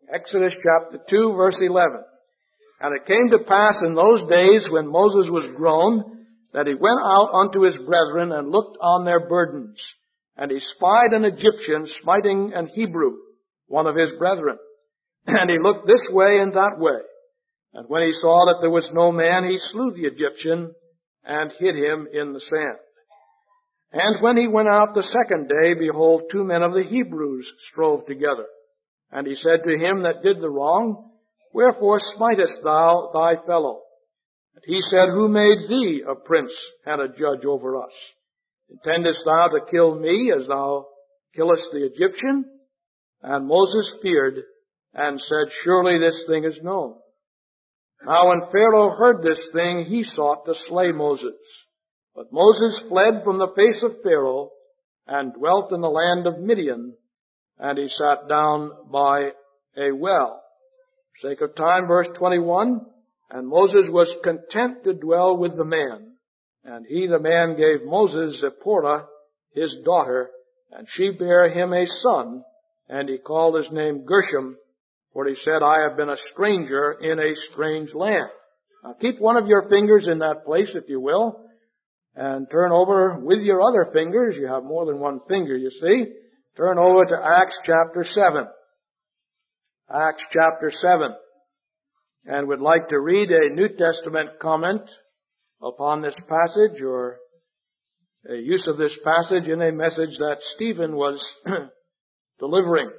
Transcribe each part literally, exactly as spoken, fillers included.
Exodus chapter two, verse eleven. And it came to pass in those days when Moses was grown, that he went out unto his brethren and looked on their burdens. And he spied an Egyptian smiting an Hebrew, one of his brethren. And he looked this way and that way. And when he saw that there was no man, he slew the Egyptian and hid him in the sand. And when he went out the second day, behold, two men of the Hebrews strove together. And he said to him that did the wrong, Wherefore smitest thou thy fellow? And he said, Who made thee a prince and a judge over us? Intendest thou to kill me as thou killest the Egyptian? And Moses feared and said, Surely this thing is known. Now when Pharaoh heard this thing, he sought to slay Moses. But Moses fled from the face of Pharaoh and dwelt in the land of Midian, and he sat down by a well. For sake of time, verse twenty-one, And Moses was content to dwell with the man. And he, the man, gave Moses Zipporah, his daughter, and she bare him a son, and he called his name Gershom, for he said, I have been a stranger in a strange land. Now keep one of your fingers in that place, if you will, and turn over with your other fingers. You have more than one finger, you see. Turn over to Acts chapter seven. Acts chapter seven. And would like to read a New Testament comment upon this passage, or a use of this passage in a message that Stephen was delivering.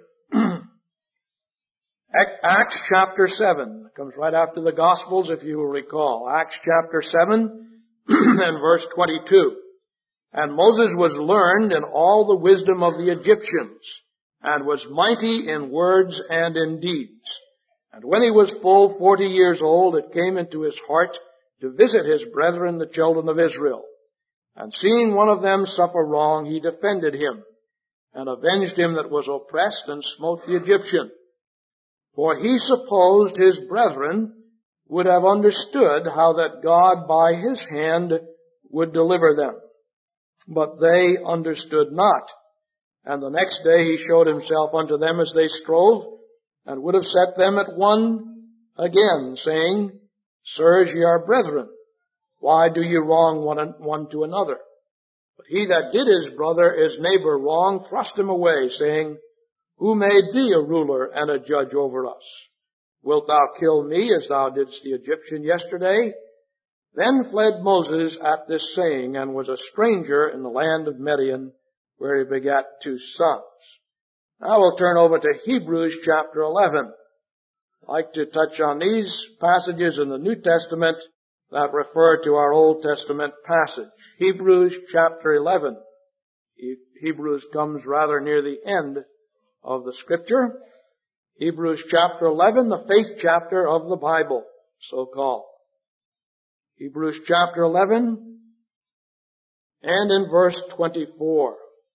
Acts chapter seven comes right after the Gospels, if you will recall. Acts chapter seven and verse twenty-two. And Moses was learned in all the wisdom of the Egyptians, and was mighty in words and in deeds. And when he was full forty years old, it came into his heart to visit his brethren, the children of Israel. And seeing one of them suffer wrong, he defended him, and avenged him that was oppressed, and smote the Egyptian. For he supposed his brethren would have understood how that God by his hand would deliver them. But they understood not. And the next day he showed himself unto them as they strove, and would have set them at one again, saying, Sirs, ye are brethren. Why do ye wrong one, one to another? But he that did his brother, his neighbor, wrong, thrust him away, saying, Who made thee a ruler and a judge over us? Wilt thou kill me as thou didst the Egyptian yesterday? Then fled Moses at this saying, and was a stranger in the land of Midian, where he begat two sons. Now we'll turn over to Hebrews chapter eleven. I'd like to touch on these passages in the New Testament that refer to our Old Testament passage. Hebrews chapter eleven. Hebrews comes rather near the end of the Scripture. Hebrews chapter eleven, the faith chapter of the Bible, so called. Hebrews chapter eleven, and in verse twenty-four.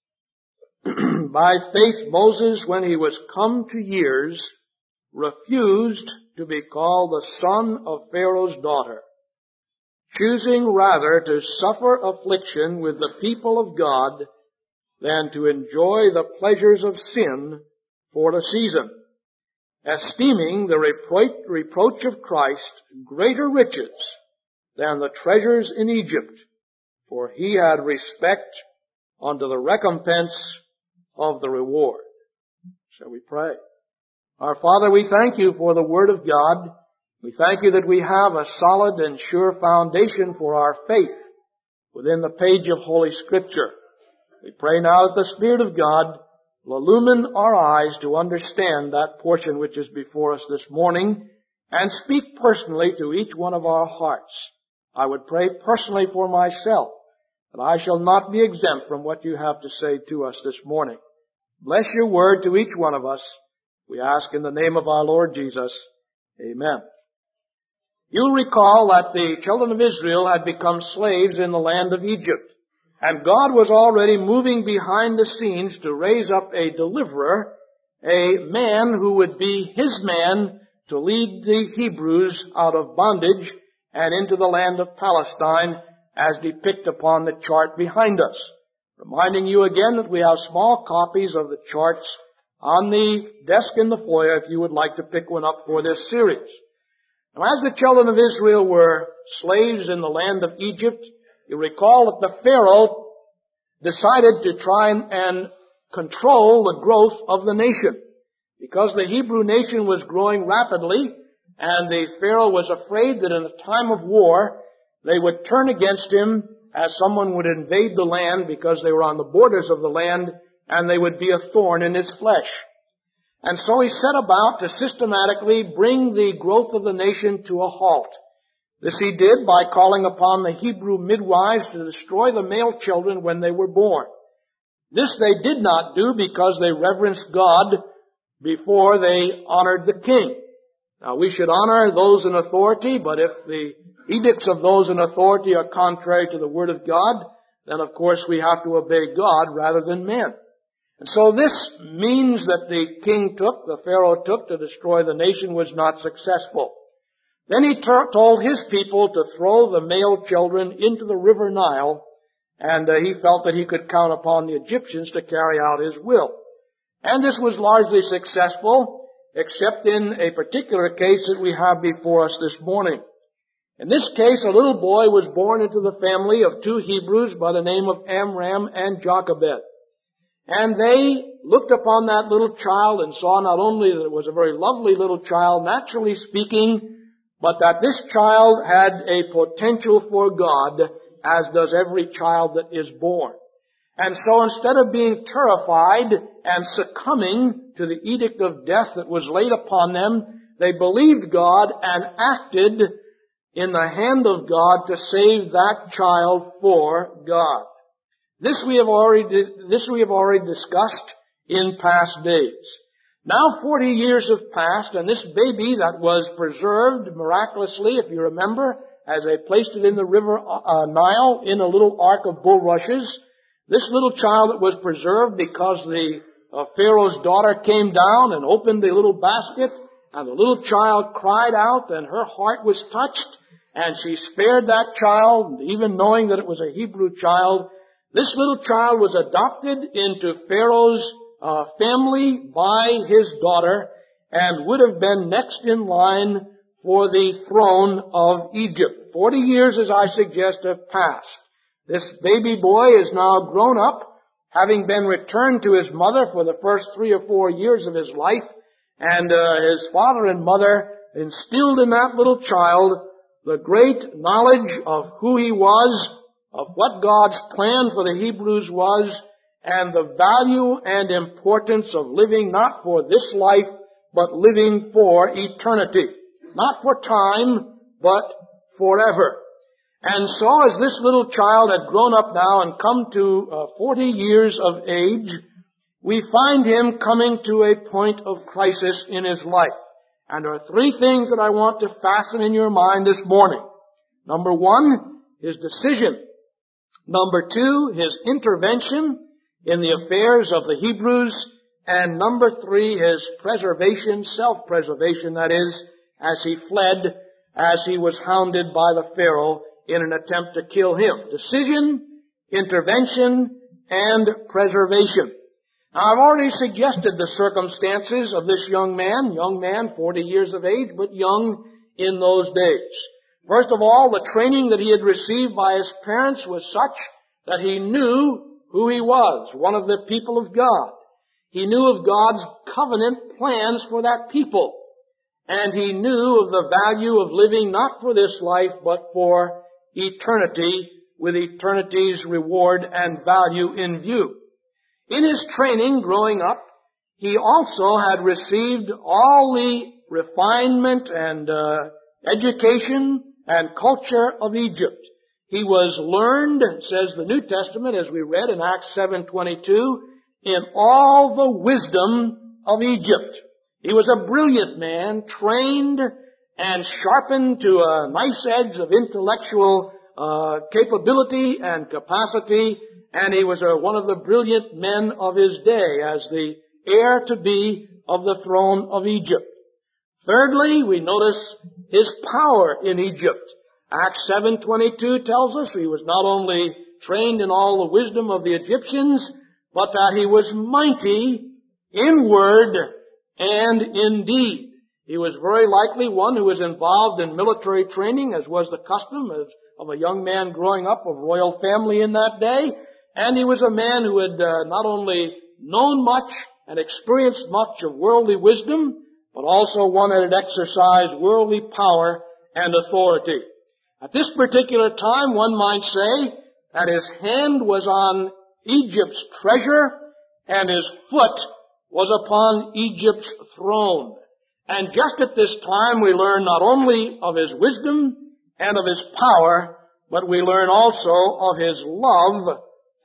By faith Moses, when he was come to years, refused to be called the son of Pharaoh's daughter, choosing rather to suffer affliction with the people of God than to enjoy the pleasures of sin for a season, esteeming the repro- reproach of Christ greater riches than the treasures in Egypt, for he had respect unto the recompense of the reward. Shall we pray? Our Father, we thank you for the Word of God. We thank you that we have a solid and sure foundation for our faith within the page of Holy Scripture. We pray now that the Spirit of God will illumine our eyes to understand that portion which is before us this morning, and speak personally to each one of our hearts. I would pray personally for myself, that I shall not be exempt from what you have to say to us this morning. Bless your word to each one of us. We ask in the name of our Lord Jesus. Amen. You'll recall that the children of Israel had become slaves in the land of Egypt, and God was already moving behind the scenes to raise up a deliverer, a man who would be his man to lead the Hebrews out of bondage and into the land of Palestine, as depicted upon the chart behind us. Reminding you again that we have small copies of the charts on the desk in the foyer if you would like to pick one up for this series. Now, as the children of Israel were slaves in the land of Egypt, you recall that the Pharaoh decided to try and control the growth of the nation. Because the Hebrew nation was growing rapidly, and the Pharaoh was afraid that in a time of war, they would turn against him as someone would invade the land because they were on the borders of the land, and they would be a thorn in his flesh. And so he set about to systematically bring the growth of the nation to a halt. This he did by calling upon the Hebrew midwives to destroy the male children when they were born. This they did not do because they reverenced God before they honored the king. Now, we should honor those in authority, but if the edicts of those in authority are contrary to the Word of God, then of course we have to obey God rather than men. And so this means that the king took, the Pharaoh took to destroy the nation was not successful. Then he t- told his people to throw the male children into the river Nile, and uh, he felt that he could count upon the Egyptians to carry out his will. And this was largely successful, except in a particular case that we have before us this morning. In this case, a little boy was born into the family of two Hebrews by the name of Amram and Jochebed. And they looked upon that little child and saw not only that it was a very lovely little child, naturally speaking, but that this child had a potential for God, as does every child that is born. And so instead of being terrified and succumbing to the edict of death that was laid upon them, they believed God and acted in the hand of God to save that child for God. This we have already, this we have already discussed in past days. Now forty years have passed, and this baby that was preserved miraculously, if you remember, as they placed it in the river uh, Nile in a little ark of bulrushes, this little child that was preserved because the uh, Pharaoh's daughter came down and opened the little basket, and the little child cried out, and her heart was touched, and she spared that child, even knowing that it was a Hebrew child. This little child was adopted into Pharaoh's uh, family by his daughter, and would have been next in line for the throne of Egypt. Forty years, as I suggest, have passed. This baby boy is now grown up, having been returned to his mother for the first three or four years of his life, and uh, his father and mother instilled in that little child the great knowledge of who he was, of what God's plan for the Hebrews was, and the value and importance of living not for this life, but living for eternity. Not for time, but forever. And so as this little child had grown up now and come to uh, forty years of age, we find him coming to a point of crisis in his life. And there are three things that I want to fasten in your mind this morning. Number one, his decision. Number two, his intervention in the affairs of the Hebrews. And number three, his preservation, self-preservation, that is, as he fled, as he was hounded by the Pharaoh in an attempt to kill him. Decision, intervention, and preservation. Now, I've already suggested the circumstances of this young man, young man, forty years of age, but young in those days. First of all, the training that he had received by his parents was such that he knew who he was, one of the people of God. He knew of God's covenant plans for that people. And he knew of the value of living not for this life, but for eternity, with eternity's reward and value in view. In his training growing up, he also had received all the refinement and uh, education and culture of Egypt. He was learned, says the New Testament, as we read in Acts seven twenty-two, in all the wisdom of Egypt. He was a brilliant man, trained and sharpened to a nice edge of intellectual uh, capability and capacity, and he was a, one of the brilliant men of his day as the heir-to-be of the throne of Egypt. Thirdly, we notice his power in Egypt. Acts seven twenty-two tells us he was not only trained in all the wisdom of the Egyptians, but that he was mighty in word and in deed. He was very likely one who was involved in military training, as was the custom of a young man growing up of royal family in that day. And he was a man who had uh, not only known much and experienced much of worldly wisdom, but also one that had exercised worldly power and authority. At this particular time, one might say that his hand was on Egypt's treasure and his foot was upon Egypt's throne. And just at this time we learn not only of his wisdom and of his power, but we learn also of his love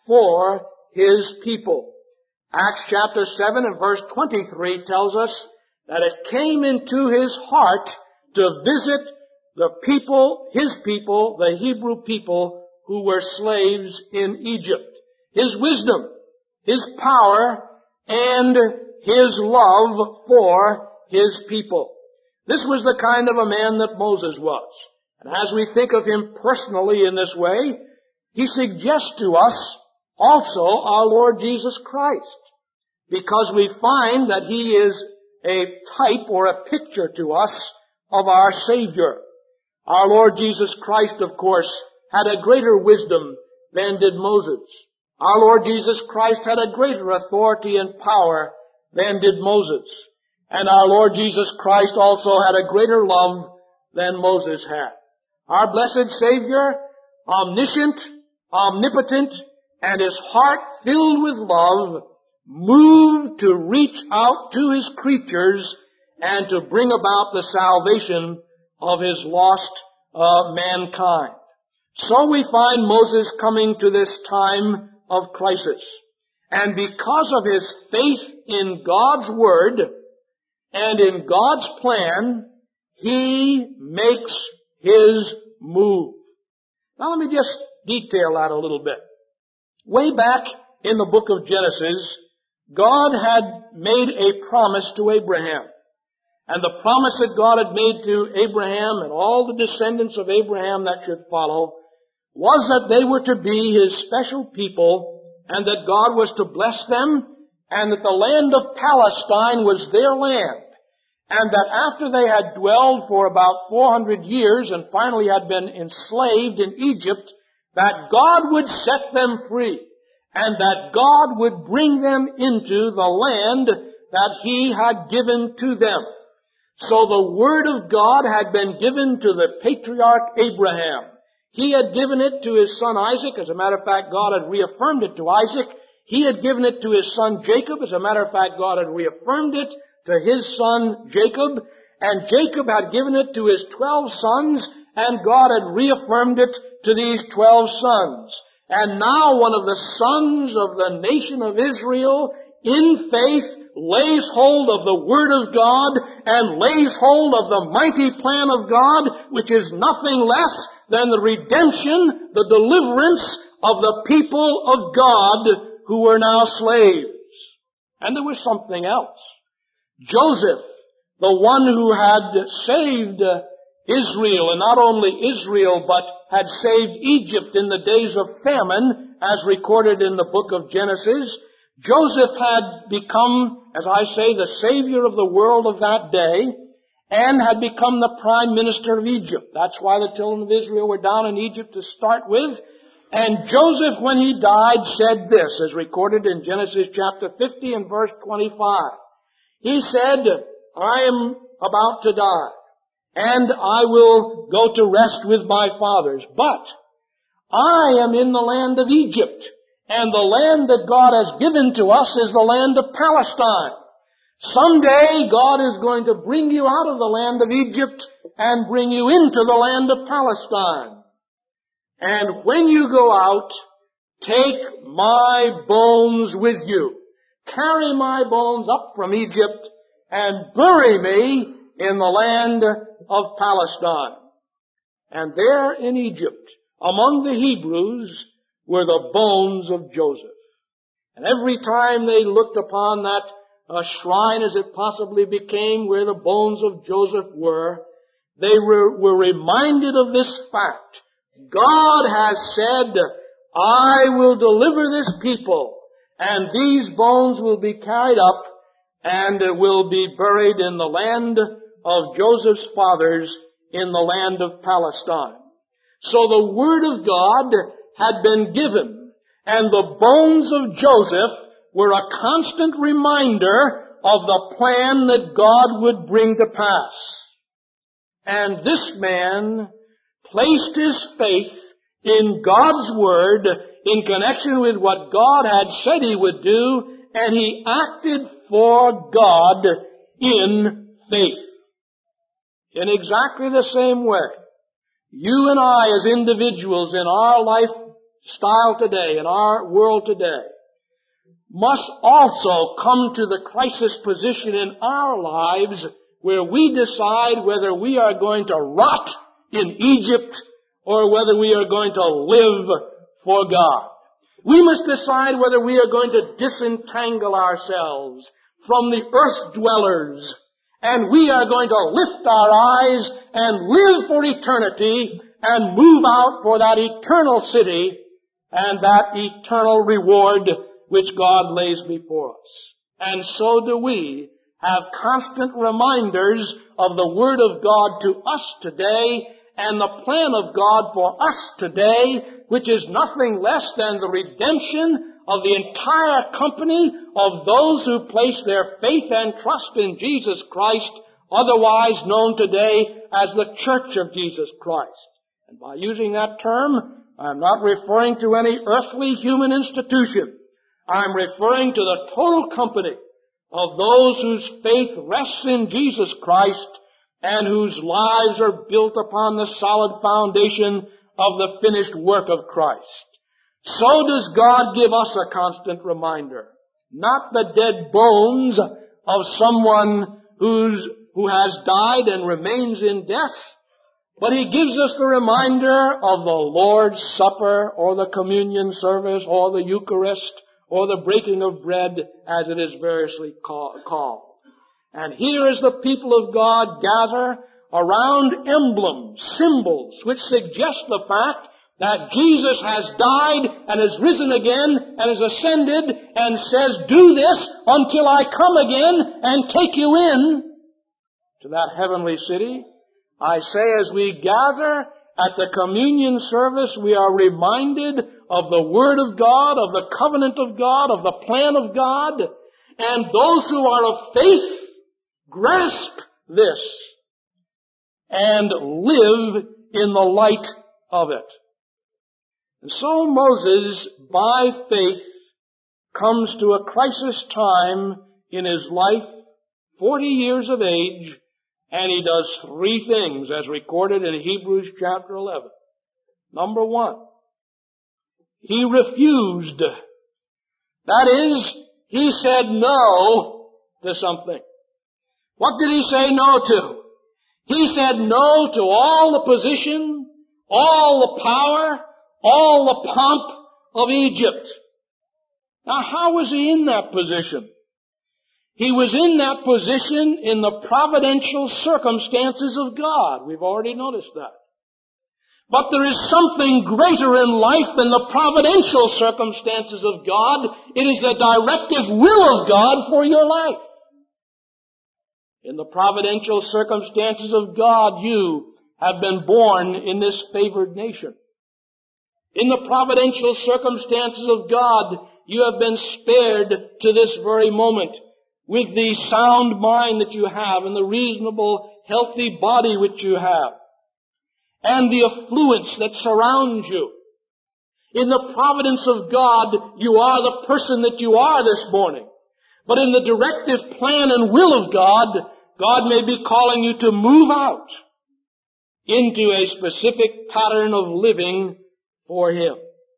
for his people. Acts chapter seven and verse twenty-three tells us that it came into his heart to visit the people, his people, the Hebrew people who were slaves in Egypt. His wisdom, his power, and his love for his people. This was the kind of a man that Moses was. And as we think of him personally in this way, he suggests to us also our Lord Jesus Christ, because we find that he is a type or a picture to us of our Savior. Our Lord Jesus Christ, of course, had a greater wisdom than did Moses. Our Lord Jesus Christ had a greater authority and power than did Moses. And our Lord Jesus Christ also had a greater love than Moses had. Our blessed Savior, omniscient, omnipotent, and his heart filled with love, moved to reach out to his creatures and to bring about the salvation of his lost uh, mankind. So we find Moses coming to this time of crisis. And because of his faith in God's Word and in God's plan, he makes his move. Now let me just detail that a little bit. Way back in the book of Genesis, God had made a promise to Abraham. And the promise that God had made to Abraham and all the descendants of Abraham that should follow was that they were to be his special people, and that God was to bless them, and that the land of Palestine was their land. And that after they had dwelled for about four hundred years and finally had been enslaved in Egypt, that God would set them free, and that God would bring them into the land that he had given to them. So the word of God had been given to the patriarch Abraham. He had given it to his son Isaac. As a matter of fact, God had reaffirmed it to Isaac. He had given it to his son Jacob. As a matter of fact, God had reaffirmed it to his son Jacob. And Jacob had given it to his twelve sons, and God had reaffirmed it to these twelve sons. And now one of the sons of the nation of Israel, in faith, lays hold of the Word of God and lays hold of the mighty plan of God, which is nothing less than the redemption, the deliverance of the people of God who were now slaves. And there was something else. Joseph, the one who had saved Israel, and not only Israel, but had saved Egypt in the days of famine, as recorded in the book of Genesis, Joseph had become, as I say, the savior of the world of that day, and had become the prime minister of Egypt. That's why the children of Israel were down in Egypt to start with. And Joseph, when he died, said this, as recorded in Genesis chapter fifty and verse twenty-five. He said, I am about to die, and I will go to rest with my fathers, but I am in the land of Egypt, and the land that God has given to us is the land of Palestine. Someday God is going to bring you out of the land of Egypt and bring you into the land of Palestine. And when you go out, take my bones with you. Carry my bones up from Egypt and bury me in the land of Palestine. And there in Egypt, among the Hebrews, were the bones of Joseph. And every time they looked upon that uh, shrine, as it possibly became, where the bones of Joseph were, they were, were reminded of this fact. God has said, I will deliver this people, and these bones will be carried up, and will be buried in the land of Joseph's fathers in the land of Palestine. So the Word of God had been given, and the bones of Joseph were a constant reminder of the plan that God would bring to pass. And this man placed his faith in God's Word in connection with what God had said He would do, and he acted for God in faith. In exactly the same way, you and I as individuals in our lifestyle today, in our world today, must also come to the crisis position in our lives where we decide whether we are going to rot in Egypt or whether we are going to live for God. We must decide whether we are going to disentangle ourselves from the earth dwellers, and we are going to lift our eyes and live for eternity and move out for that eternal city and that eternal reward which God lays before us. And so do we have constant reminders of the Word of God to us today and the plan of God for us today, which is nothing less than the redemption of the entire company of those who place their faith and trust in Jesus Christ, otherwise known today as the Church of Jesus Christ. And by using that term, I'm not referring to any earthly human institution. I'm referring to the total company of those whose faith rests in Jesus Christ and whose lives are built upon the solid foundation of the finished work of Christ. So does God give us a constant reminder. Not the dead bones of someone who's, who has died and remains in death, but He gives us the reminder of the Lord's Supper or the communion service or the Eucharist or the breaking of bread as it is variously called. And here as the people of God gather around emblems, symbols, which suggest the fact that Jesus has died and has risen again and has ascended and says, do this until I come again and take you in to that heavenly city. I say as we gather at the communion service, we are reminded of the Word of God, of the covenant of God, of the plan of God. And those who are of faith grasp this and live in the light of it. And so Moses, by faith, comes to a crisis time in his life, forty years of age, and he does three things as recorded in Hebrews chapter eleven. Number one, he refused. That is, he said no to something. What did he say no to? He said no to all the position, all the power, all the pomp of Egypt. Now, how was he in that position? He was in that position in the providential circumstances of God. We've already noticed that. But there is something greater in life than the providential circumstances of God. It is the directive will of God for your life. In the providential circumstances of God, you have been born in this favored nation. In the providential circumstances of God, you have been spared to this very moment with the sound mind that you have and the reasonable, healthy body which you have and the affluence that surrounds you. In the providence of God, you are the person that you are this morning. But in the directive plan and will of God, God may be calling you to move out into a specific pattern of living for Him.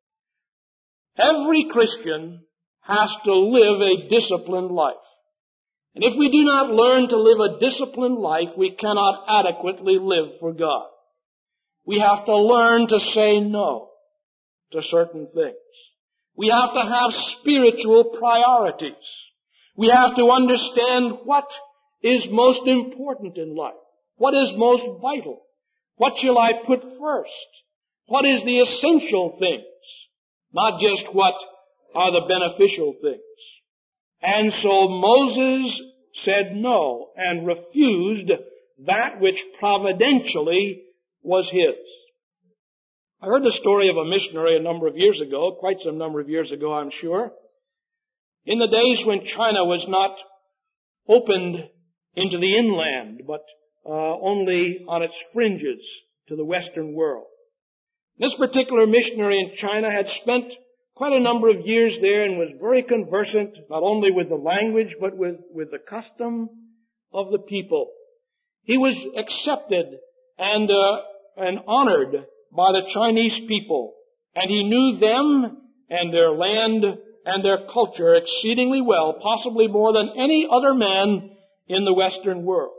Every Christian has to live a disciplined life. And if we do not learn to live a disciplined life, we cannot adequately live for God. We have to learn to say no to certain things. We have to have spiritual priorities. We have to understand what is most important in life. What is most vital? What shall I put first? What is the essential things? Not just what are the beneficial things. And so Moses said no and refused that which providentially was his. I heard the story of a missionary a number of years ago, quite some number of years ago, I'm sure, in the days when China was not opened into the inland, but uh, only on its fringes to the Western world. This particular missionary in China had spent quite a number of years there and was very conversant not only with the language but with, with the custom of the people. He was accepted and uh, and honored by the Chinese people, and he knew them and their land and their culture exceedingly well, possibly more than any other man in the Western world.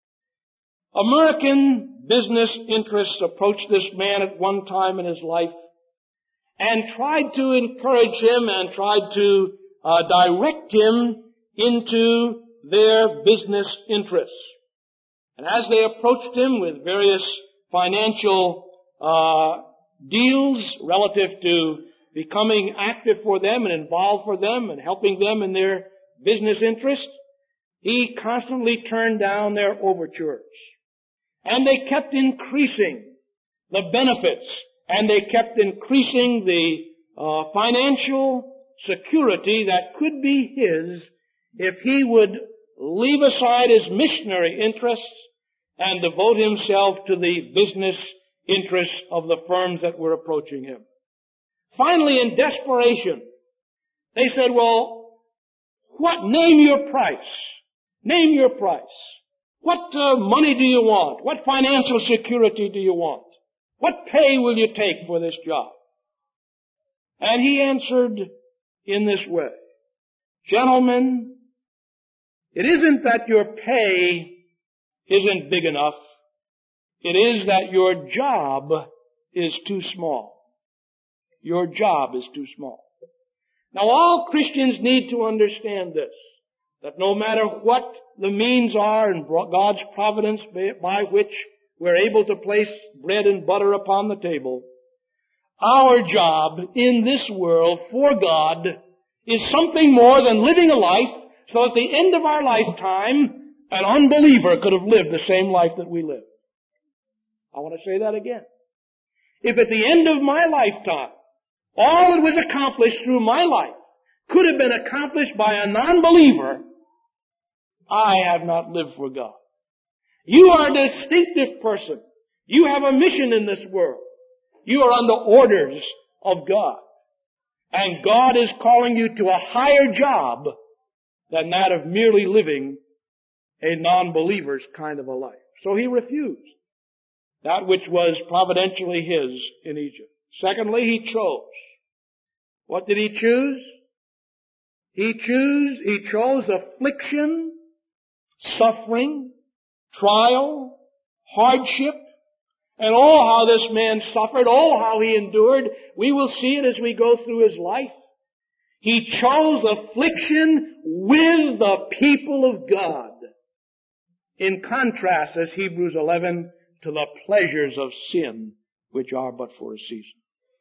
American business interests approached this man at one time in his life and tried to encourage him and tried to uh, direct him into their business interests. And as they approached him with various financial uh deals relative to becoming active for them and involved for them and helping them in their business interests, he constantly turned down their overtures. And they kept increasing the benefits, and they kept increasing the uh, financial security that could be his if he would leave aside his missionary interests and devote himself to the business interests of the firms that were approaching him. Finally, in desperation, they said, well, what, name your price. Name your price. What uh, money do you want? What financial security do you want? What pay will you take for this job? And he answered in this way, gentlemen, it isn't that your pay isn't big enough. It is that your job is too small. Your job is too small. Now all Christians need to understand this, that no matter what the means are in God's providence by which we're able to place bread and butter upon the table, our job in this world for God is something more than living a life so at the end of our lifetime an unbeliever could have lived the same life that we live. I want to say that again. If at the end of my lifetime, all that was accomplished through my life could have been accomplished by a non-believer, I have not lived for God. You are a distinctive person. You have a mission in this world. You are under orders of God. And God is calling you to a higher job than that of merely living a non-believer's kind of a life. So he refused that which was providentially his in Egypt. Secondly, he chose. What did he choose? He chose, he chose affliction, suffering, trial, hardship, and oh how this man suffered, oh how he endured. We will see it as we go through his life. He chose affliction with the people of God. In contrast, as Hebrews eleven, to the pleasures of sin, which are but for a season.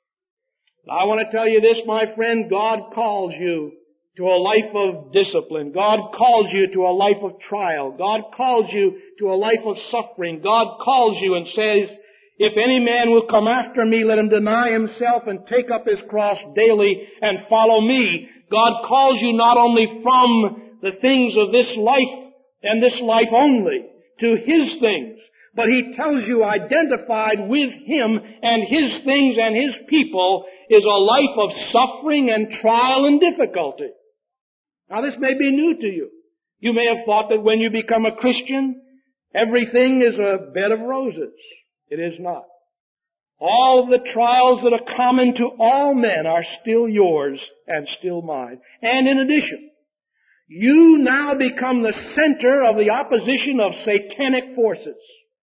I want to tell you this, my friend, God calls you to a life of discipline. God calls you to a life of trial. God calls you to a life of suffering. God calls you and says, if any man will come after me, let him deny himself and take up his cross daily and follow me. God calls you not only from the things of this life and this life only to His things, but He tells you identified with Him and His things and His people is a life of suffering and trial and difficulty. Now this may be new to you. You may have thought that when you become a Christian, everything is a bed of roses. It is not. All of the trials that are common to all men are still yours and still mine. And in addition, you now become the center of the opposition of satanic forces.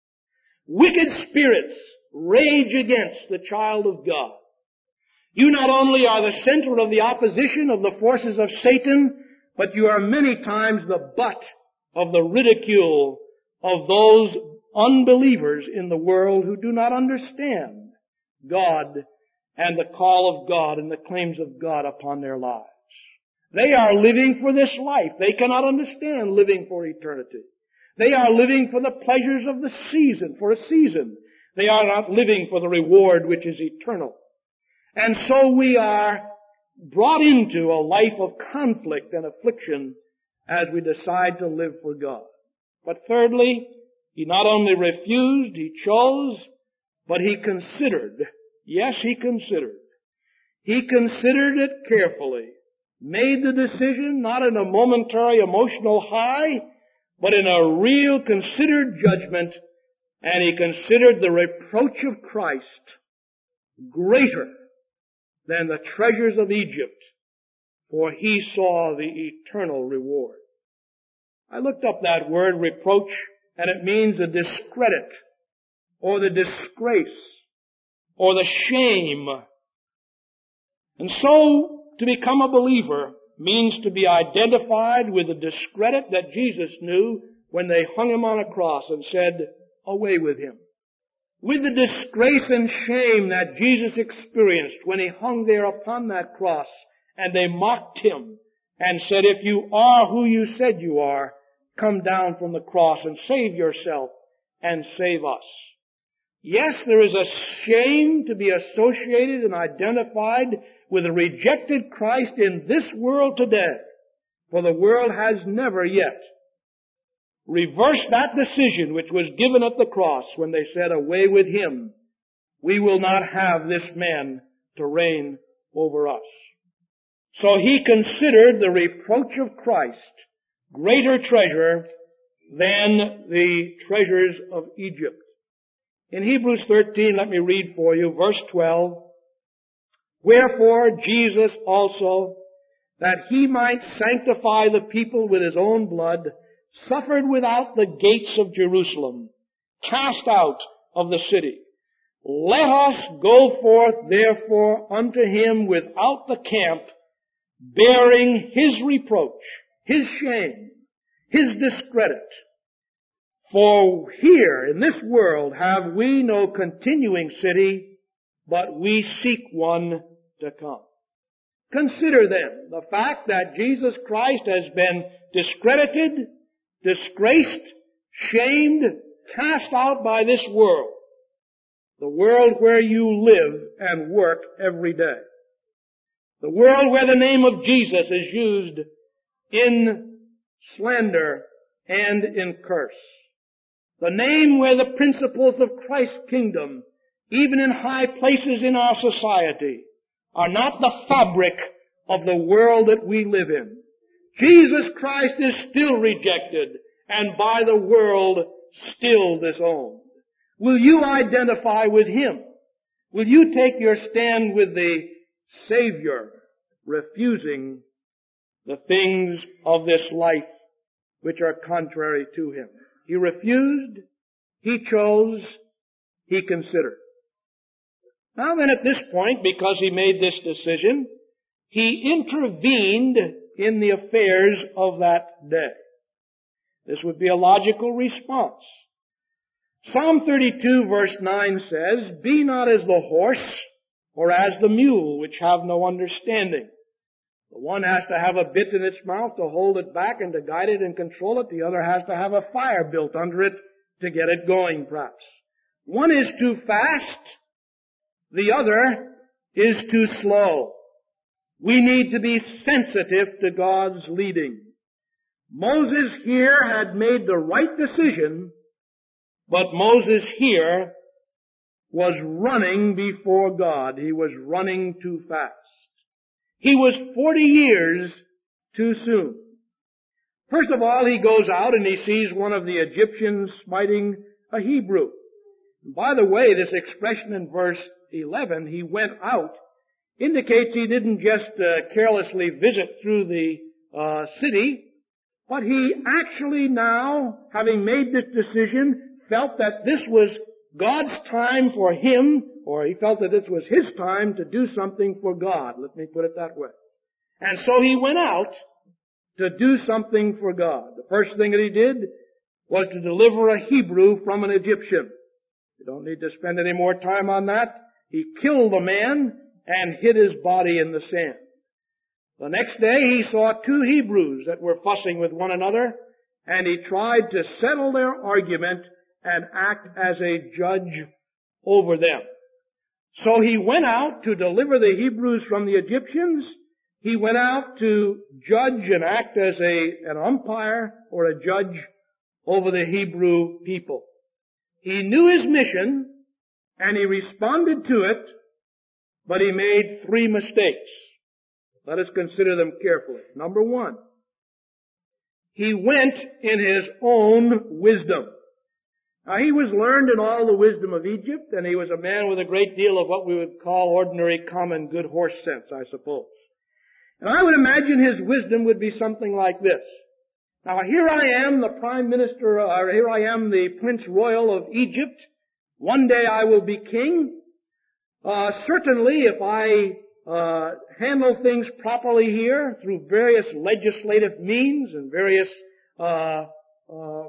Wicked spirits rage against the child of God. You not only are the center of the opposition of the forces of Satan, but you are many times the butt of the ridicule of those unbelievers in the world who do not understand God and the call of God and the claims of God upon their lives. They are living for this life. They cannot understand living for eternity. They are living for the pleasures of the season, for a season. They are not living for the reward which is eternal. And so we are brought into a life of conflict and affliction as we decide to live for God. But thirdly, he not only refused, he chose, but he considered. Yes, he considered. He considered it carefully, made the decision not in a momentary emotional high, but in a real considered judgment, and he considered the reproach of Christ greater than the treasures of Egypt, for he saw the eternal reward. I looked up that word reproach, and it means the discredit, or the disgrace, or the shame. And so, to become a believer means to be identified with the discredit that Jesus knew when they hung him on a cross and said, "Away with him." With the disgrace and shame that Jesus experienced when he hung there upon that cross, and they mocked him and said, "If you are who you said you are, come down from the cross and save yourself and save us." Yes, there is a shame to be associated and identified with a rejected Christ in this world today, for the world has never yet reversed that decision which was given at the cross when they said, "Away with him. We will not have this man to reign over us." So he considered the reproach of Christ greater treasure than the treasures of Egypt. In Hebrews thirteen, let me read for you, verse twelve. "Wherefore Jesus also, that he might sanctify the people with his own blood, suffered without the gates of Jerusalem, cast out of the city. Let us go forth therefore unto him without the camp, bearing his reproach," his shame, his discredit. "For here in this world have we no continuing city, but we seek one to come." Consider then the fact that Jesus Christ has been discredited, disgraced, shamed, cast out by this world, the world where you live and work every day, the world where the name of Jesus is used in slander and in curse, the name where the principles of Christ's kingdom, even in high places in our society, are not the fabric of the world that we live in. Jesus Christ is still rejected and by the world still disowned. Will you identify with him? Will you take your stand with the Savior, refusing the things of this life which are contrary to him? He refused, he chose, he considered. Now then, at this point, because he made this decision, he intervened in the affairs of that day. This would be a logical response. Psalm thirty-two verse nine says, "Be not as the horse or as the mule, which have no understanding." The one has to have a bit in its mouth to hold it back and to guide it and control it. The other has to have a fire built under it to get it going, perhaps. One is too fast. The other is too slow. We need to be sensitive to God's leading. Moses here had made the right decision, but Moses here was running before God. He was running too fast. He was forty years too soon. First of all, he goes out and he sees one of the Egyptians smiting a Hebrew. And by the way, this expression in verse eleven, "he went out," indicates he didn't just uh, carelessly visit through the uh, city, but he actually now, having made this decision, felt that this was God's time for him, or he felt that this was his time to do something for God. Let me put it that way. And so he went out to do something for God. The first thing that he did was to deliver a Hebrew from an Egyptian. You don't need to spend any more time on that. He killed the man and hid his body in the sand. The next day he saw two Hebrews that were fussing with one another, and he tried to settle their argument and act as a judge over them. So he went out to deliver the Hebrews from the Egyptians. He went out to judge and act as a, an umpire or a judge over the Hebrew people. He knew his mission, and he responded to it, but he made three mistakes. Let us consider them carefully. Number one, he went in his own wisdom. Now, he was learned in all the wisdom of Egypt, and he was a man with a great deal of what we would call ordinary, common, good horse sense, I suppose. And I would imagine his wisdom would be something like this. Now, here I am, the Prime Minister, or here I am, the Prince Royal of Egypt. One day I will be king. Uh, certainly, if I uh, handle things properly here through various legislative means and various uh, uh,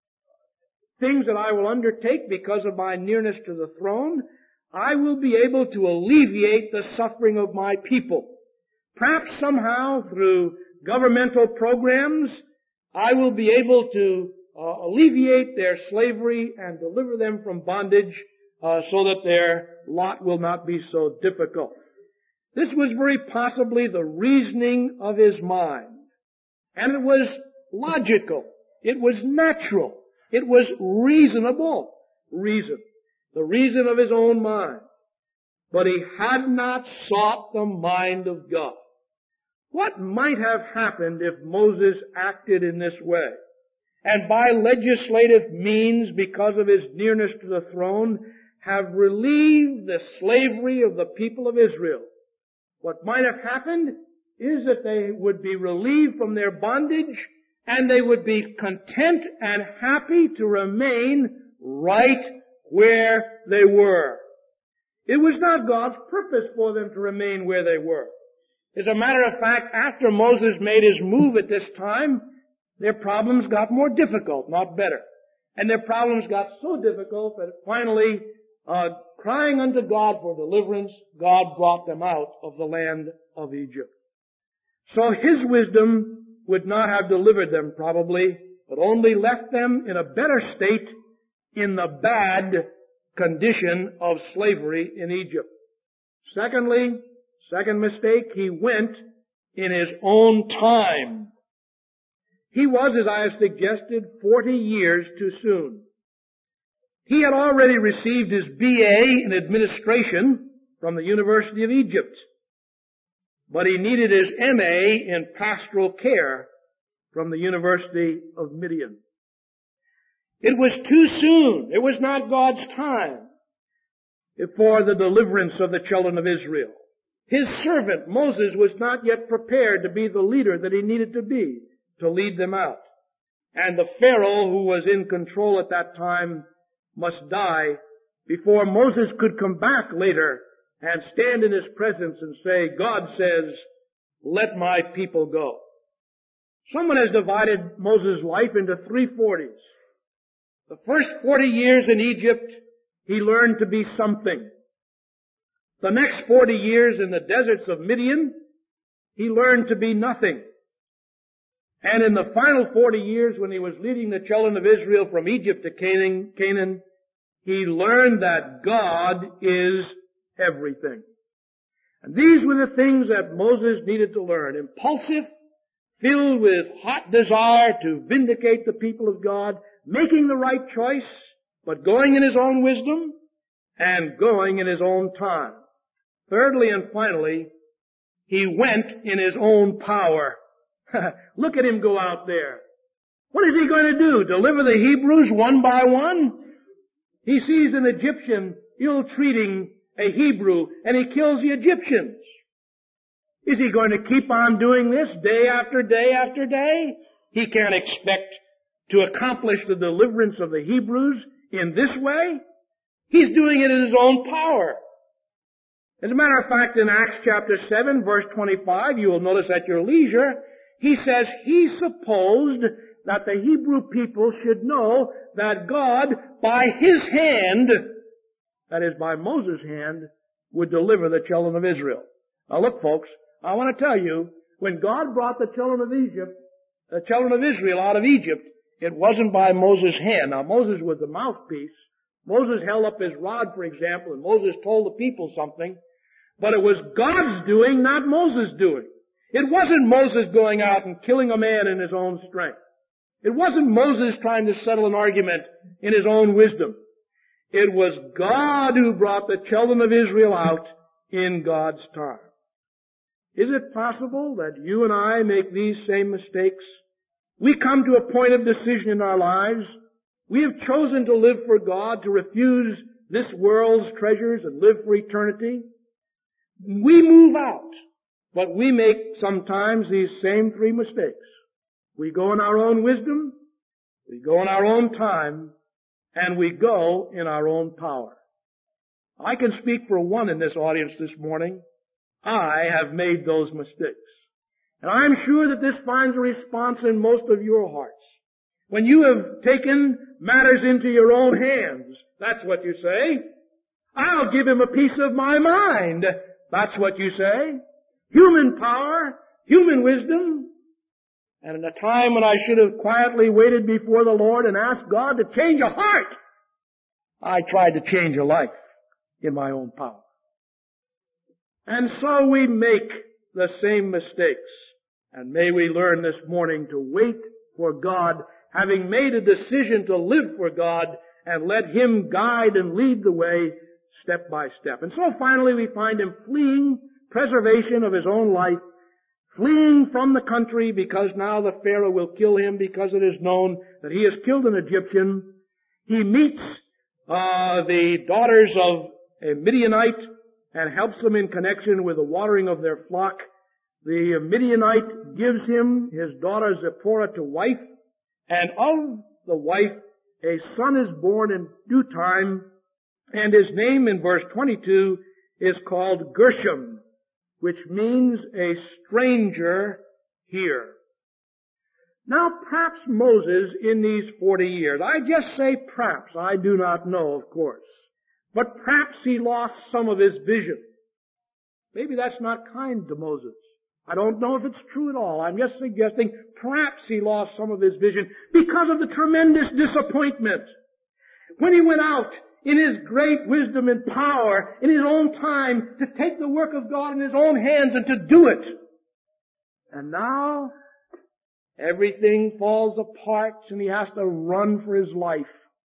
things that I will undertake because of my nearness to the throne, I will be able to alleviate the suffering of my people. Perhaps somehow through governmental programs, I will be able to uh, alleviate their slavery and deliver them from bondage uh, so that their lot will not be so difficult. This was very possibly the reasoning of his mind. And it was logical. It was natural. It was reasonable reason. The reason of his own mind. But he had not sought the mind of God. What might have happened if Moses acted in this way? And by legislative means, because of his nearness to the throne, have relieved the slavery of the people of Israel. What might have happened is that they would be relieved from their bondage, and they would be content and happy to remain right where they were. It was not God's purpose for them to remain where they were. As a matter of fact, after Moses made his move at this time, their problems got more difficult, not better. And their problems got so difficult that finally, uh, crying unto God for deliverance, God brought them out of the land of Egypt. So his wisdom would not have delivered them probably, but only left them in a better state in the bad condition of slavery in Egypt. Secondly, second mistake, he went in his own time. He was, as I have suggested, forty years too soon. He had already received his B A in administration from the University of Egypt, but he needed his M A in pastoral care from the University of Midian. It was too soon. It was not God's time for the deliverance of the children of Israel. His servant, Moses, was not yet prepared to be the leader that he needed to be to lead them out. And the Pharaoh, who was in control at that time, must die before Moses could come back later and stand in his presence and say, God says, let my people go. Someone has divided Moses' life into three forties. The first forty years in Egypt, he learned to be something. The next forty years in the deserts of Midian, he learned to be nothing. And in the final forty years when he was leading the children of Israel from Egypt to Canaan, Canaan, he learned that God is everything. And these were the things that Moses needed to learn. Impulsive, filled with hot desire to vindicate the people of God, making the right choice, but going in his own wisdom and going in his own time. Thirdly and finally, he went in his own power. Look at him go out there. What is he going to do? Deliver the Hebrews one by one? He sees an Egyptian ill-treating a Hebrew, and he kills the Egyptians. Is he going to keep on doing this day after day after day? He can't expect to accomplish the deliverance of the Hebrews in this way. He's doing it in his own power. As a matter of fact, in Acts chapter seven, verse twenty-five, you will notice at your leisure, he says he supposed that the Hebrew people should know that God, by his hand, that is, by Moses' hand, would deliver the children of Israel. Now look, folks, I want to tell you When God brought the children of Egypt, the children of Israel out of Egypt, it wasn't by Moses' hand. Now Moses was the mouthpiece. Moses held up his rod, for example, and Moses told the people something. But it was God's doing, not Moses' doing. It wasn't Moses going out and killing a man in his own strength. It wasn't Moses trying to settle an argument in his own wisdom. It was God who brought the children of Israel out in God's time. Is it possible that you and I make these same mistakes? We come to a point of decision in our lives. We have chosen to live for God, to refuse this world's treasures and live for eternity. We move out, but we make sometimes these same three mistakes. We go in our own wisdom, we go in our own time, and we go in our own power. I can speak for one in this audience this morning. I have made those mistakes. And I'm sure that this finds a response in most of your hearts. When you have taken matters into your own hands, that's what you say. I'll give him a piece of my mind. That's what you say. Human power, human wisdom. And in a time when I should have quietly waited before the Lord and asked God to change a heart, I tried to change a life in my own power. And so we make the same mistakes. And may we learn this morning to wait for God, having made a decision to live for God, and let Him guide and lead the way step by step. And so finally we find him fleeing preservation of his own life, fleeing from the country because now the Pharaoh will kill him because it is known that he has killed an Egyptian. He meets uh, the daughters of a Midianite and helps them in connection with the watering of their flock. The Midianite gives him his daughter Zipporah to wife, and of the wife a son is born in due time, and his name in verse twenty-two is called Gershom, which means a stranger here. Now perhaps Moses in these forty years, I just say perhaps, I do not know of course, but perhaps he lost some of his vision. Maybe that's not kind to Moses. I don't know if it's true at all. I'm just suggesting perhaps he lost some of his vision because of the tremendous disappointment. When he went out in his great wisdom and power, in his own time, to take the work of God in his own hands and to do it. And now, everything falls apart and he has to run for his life.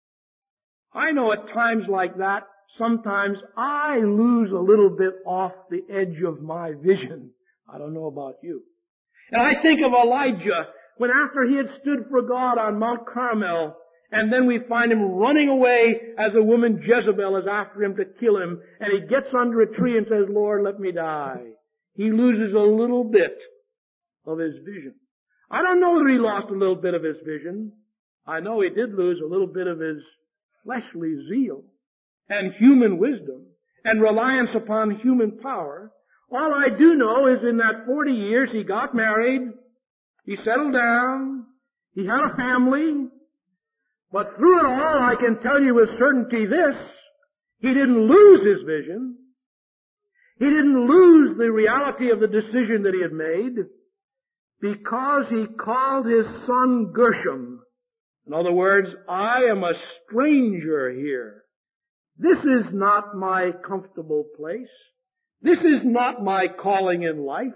I know at times like that, sometimes I lose a little bit off the edge of my vision. I don't know about you. And I think of Elijah, when after he had stood for God on Mount Carmel, and then we find him running away as a woman Jezebel is after him to kill him, and he gets under a tree and says, Lord, let me die. He loses a little bit of his vision. I don't know that he lost a little bit of his vision. I know he did lose a little bit of his fleshly zeal and human wisdom and reliance upon human power. All I do know is in that forty years he got married, he settled down, he had a family, but through it all I can tell you with certainty this, he didn't lose his vision. He didn't lose the reality of the decision that he had made because he called his son Gershom. In other words, I am a stranger here. This is not my comfortable place. This is not my calling in life.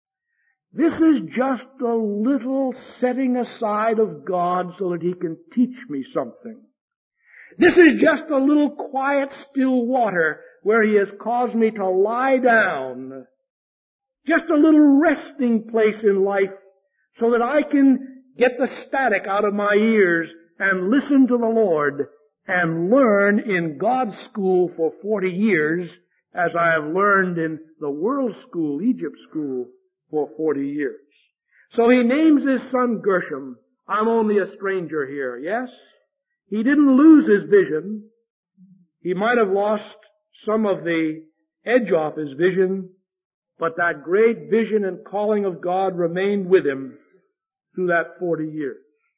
This is just a little setting aside of God so that He can teach me something. This is just a little quiet, still water where He has caused me to lie down. Just a little resting place in life so that I can get the static out of my ears and listen to the Lord and learn in God's school for forty years as I have learned in the world school, Egypt school, for forty years. So he names his son Gershom. I'm only a stranger here, yes? He didn't lose his vision. He might have lost some of the edge off his vision, but that great vision and calling of God remained with him through that forty years.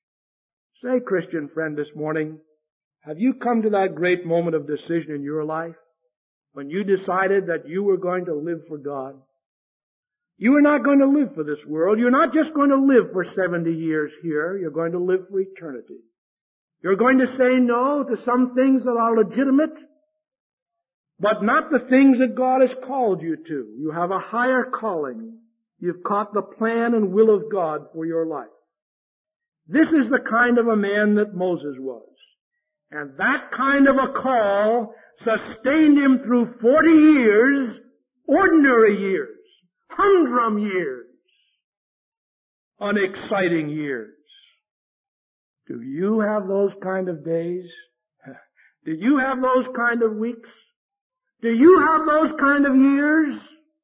Say, Christian friend, this morning, have you come to that great moment of decision in your life when you decided that you were going to live for God? You are not going to live for this world. You're not just going to live for seventy years here. You're going to live for eternity. You're going to say no to some things that are legitimate, but not the things that God has called you to. You have a higher calling. You've caught the plan and will of God for your life. This is the kind of a man that Moses was. And that kind of a call sustained him through forty years, ordinary years, humdrum years, unexciting years. Do you have those kind of days? Do you have those kind of weeks? Do you have those kind of years?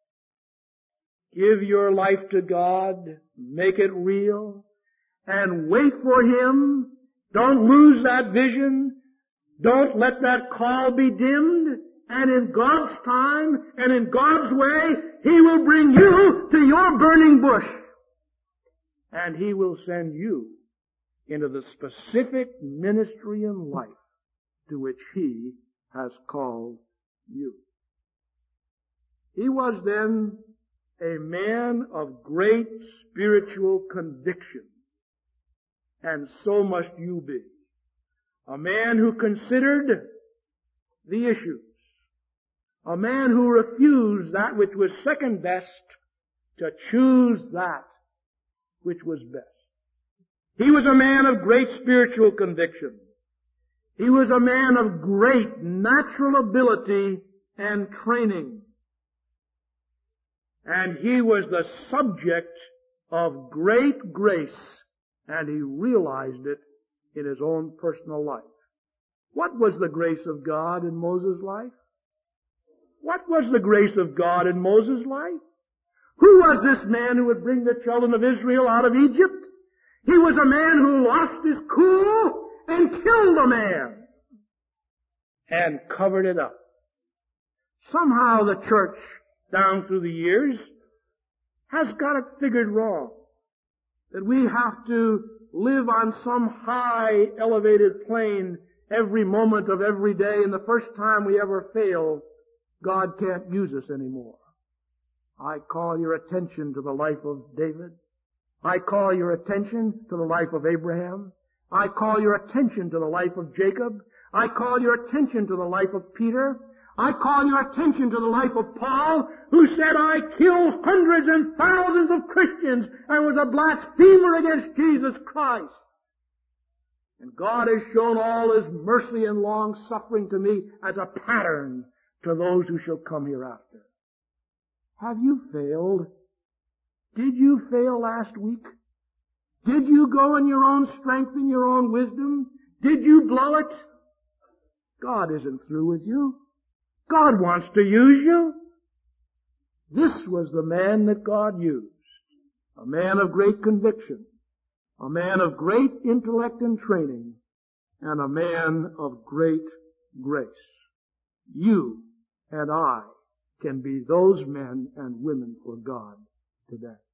Give your life to God, make it real, and wait for Him. Don't lose that vision. Don't let that call be dimmed. And in God's time and in God's way, He will bring you to your burning bush. And He will send you into the specific ministry and life to which He has called you. He was then a man of great spiritual conviction. And so must you be. A man who considered the issues. A man who refused that which was second best to choose that which was best. He was a man of great spiritual conviction. He was a man of great natural ability and training. And he was the subject of great grace, and he realized it in his own personal life. What was the grace of God in Moses' life? What was the grace of God in Moses' life? Who was this man who would bring the children of Israel out of Egypt? He was a man who lost his cool and killed a man and covered it up. Somehow the church, down through the years, has got it figured wrong. That we have to live on some high, elevated plane every moment of every day, and the first time we ever fail, God can't use us anymore. I call your attention to the life of David. I call your attention to the life of Abraham. I call your attention to the life of Jacob. I call your attention to the life of Peter. I call your attention to the life of Paul, who said, I killed hundreds and thousands of Christians and was a blasphemer against Jesus Christ. And God has shown all His mercy and long suffering to me as a pattern to those who shall come hereafter. Have you failed? Did you fail last week? Did you go in your own strength and your own wisdom? Did you blow it? God isn't through with you. God wants to use you. This was the man that God used. A man of great conviction. A man of great intellect and training. And a man of great grace. You and I can be those men and women for God today.